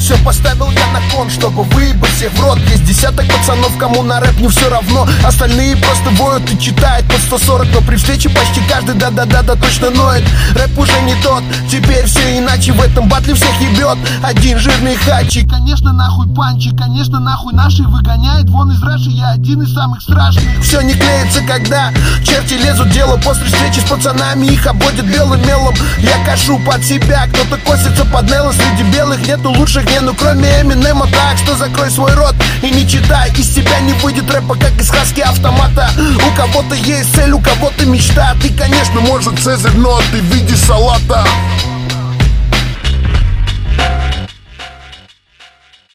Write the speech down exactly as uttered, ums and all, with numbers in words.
Все поставил я на кон, чтобы выебать всех в рот. Есть десяток пацанов, кому на рэп не все равно. Остальные просто воют и читают под сто сорок. Но при встрече почти каждый да-да-да-да точно ноет. Рэп уже не тот, теперь все иначе. В этом батле всех ебет один жирный хачи. Конечно нахуй панчи, конечно нахуй наши выгоняет вон из Раши. Я один из самых страшных. Все не клеится, когда черти лезут дело. После встречи с пацанами их обводят белым мелом. Я кашу под себя, кто-то косится под Нелло. Среди белых нету лучших, не, ну кроме Эминема. Так что закрой свой рот и не читай. Из тебя не выйдет рэпа, как из хаски автомата. У кого-то есть цель, у кого-то мечта. Ты, конечно, может Цезарь, но ты в виде салата.